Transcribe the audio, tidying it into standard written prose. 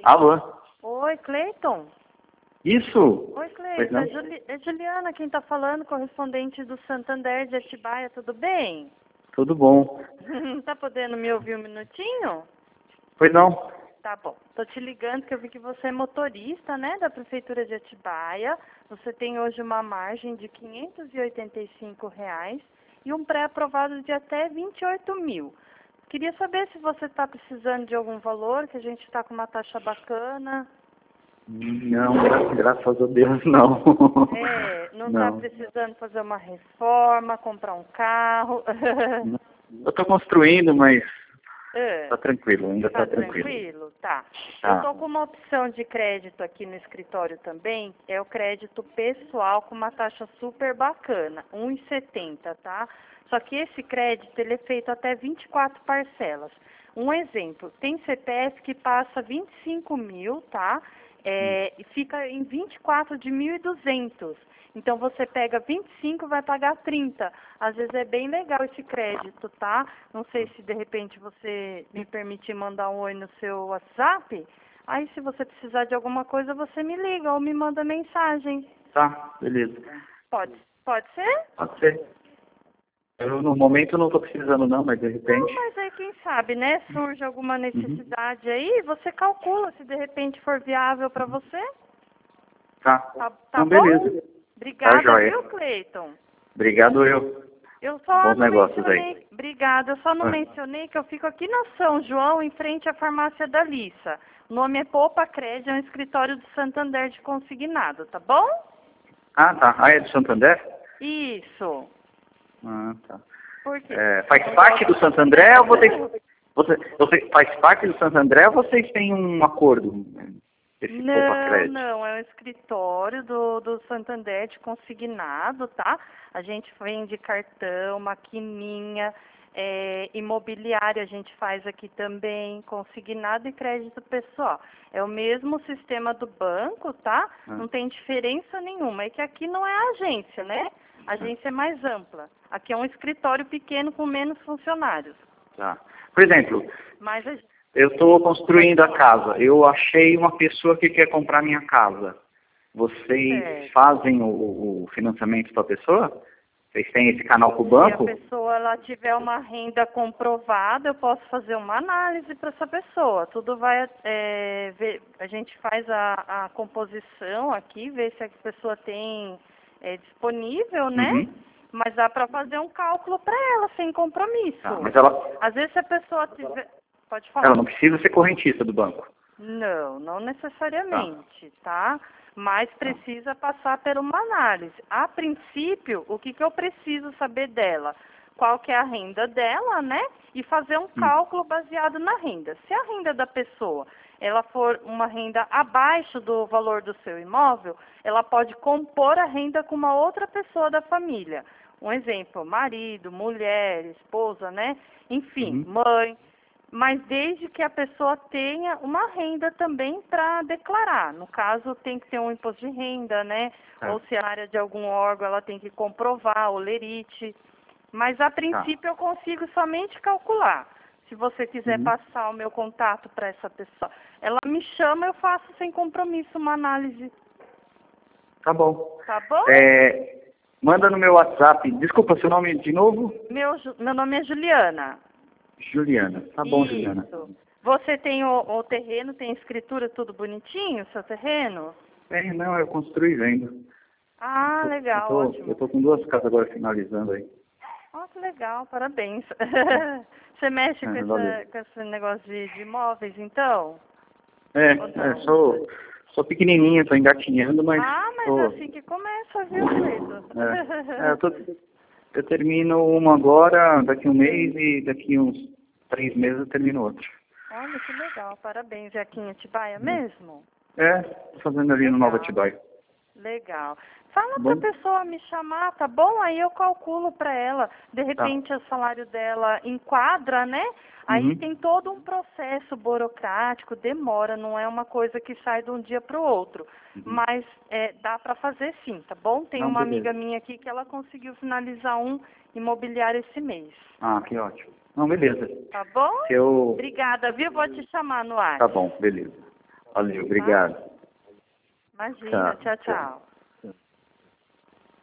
Alô? Oi, Cleiton. Isso? Oi, Pois Cleiton. não? É Juliana quem tá falando, correspondente do Santander de Atibaia, tudo bem? Tudo bom. Tá podendo me ouvir um minutinho? Pois não? Tá bom. Tô te ligando que eu vi que você é motorista, né, da Prefeitura de Atibaia. Você tem hoje uma margem de R$ 585 e um pré-aprovado de até 28 mil. Queria saber se você está precisando de algum valor, que a gente está com uma taxa bacana. Não, graças a Deus, não. Não está Não. precisando fazer uma reforma, comprar um carro. Não. Eu estou construindo, mas É, tá tranquilo, ainda tá tá tranquilo. tranquilo? Tá. Eu Tá. estou com uma opção de crédito aqui no escritório também, é o crédito pessoal com uma taxa super bacana, 1,70, tá? Só que esse crédito ele é feito até 24 parcelas. Um exemplo, tem CPF que passa 25 mil, tá? E fica em 24 de 1.200. Então você pega 25 e vai pagar 30. Às vezes é bem legal esse crédito, tá? Não sei se de repente você me permitir mandar um oi no seu WhatsApp. Aí se você precisar de alguma coisa, você me liga ou me manda mensagem. Tá, beleza. Pode ser? Pode ser. Eu no momento não estou precisando não, mas de repente. Não, mas aí quem sabe, né? Surge alguma Uhum. necessidade aí, você calcula se de repente for viável para você. Tá. Tá Então, bom? beleza. Tá Obrigada, joia. viu, Cleiton? Obrigado eu. Eu só Bons não negócios aí. mencionei, obrigada, eu só não mencionei que eu fico aqui na São João, em frente à farmácia da Lissa. O nome é Poupa Crédito, é um escritório do Santander de consignado, tá bom? Ah, tá. Ah, é do Santander? Isso. Ah, tá. Por quê? Faz parte do Santo André ou você faz parte do Santo André ou vocês têm um acordo? Esse Poupa Crédito? Não, é um escritório do Santander de consignado, tá? A gente vende cartão, maquininha, imobiliária a gente faz aqui também, consignado e crédito pessoal. É o mesmo sistema do banco, tá? Não tem diferença nenhuma. É que aqui não é agência, né? A agência é mais ampla. Aqui é um escritório pequeno com menos funcionários. Tá. Por exemplo, Mas eu estou construindo a casa. Eu achei uma pessoa que quer comprar minha casa. Vocês Certo. fazem o financiamento para a pessoa? Vocês têm esse canal com o Se banco? a pessoa ela tiver uma renda comprovada, eu posso fazer uma análise para essa pessoa. Tudo vai ver, a gente faz a composição aqui, ver se a pessoa tem disponível, né? Uhum. Mas dá para fazer um cálculo para ela, sem compromisso. Tá, mas ela Às vezes se a pessoa tiver... Pode falar. não precisa ser correntista do banco. Não necessariamente, tá? Mas precisa passar por uma análise. A princípio, o que eu preciso saber dela? Qual que é a renda dela, né? E fazer um cálculo baseado na renda. Se a renda da pessoa ela for uma renda abaixo do valor do seu imóvel, ela pode compor a renda com uma outra pessoa da família. Um exemplo, marido, mulher, esposa, né? Enfim, mãe. Mas desde que a pessoa tenha uma renda também para declarar. No caso, tem que ter um imposto de renda, né? Ou se é área de algum órgão, ela tem que comprovar, o lerite. Mas, a princípio, eu consigo somente calcular. Se você quiser passar o meu contato para essa pessoa, ela me chama, eu faço sem compromisso uma análise. Tá bom. Tá bom? Manda no meu WhatsApp. Desculpa, seu nome de novo? Meu nome é Juliana. Juliana. Tá bom, Isso. Juliana. Você tem o terreno, tem escritura, tudo bonitinho, seu terreno? Não, eu construí e vendo. Ah, legal, ótimo. Eu tô com 2 casas agora finalizando aí. Oh, que legal, parabéns. Você mexe com esse negócio de imóveis, então? Sou pequenininha, tô engatinhando, mas... Mas é assim que começa, viu, Cleiton? Eu termino uma agora, daqui um mês, e daqui uns 3 meses eu termino outra. Olha, que legal, parabéns. É aqui em Atibaia mesmo? Tô fazendo ali no Nova Atibaia. Legal. Fala pra pessoa me chamar, tá bom? Aí eu calculo pra ela. De repente o salário dela enquadra, né? Aí tem todo um processo burocrático, demora, não é uma coisa que sai de um dia pro outro. Mas dá pra fazer sim, tá bom? Tem uma amiga minha aqui que ela conseguiu finalizar um imobiliário esse mês. Ah, que ótimo. Não, beleza. Tá bom? Se eu... Obrigada, viu? Vou te chamar no ar. Tá bom, beleza. Valeu, obrigado. Imagina, Tchau, tchau, tchau.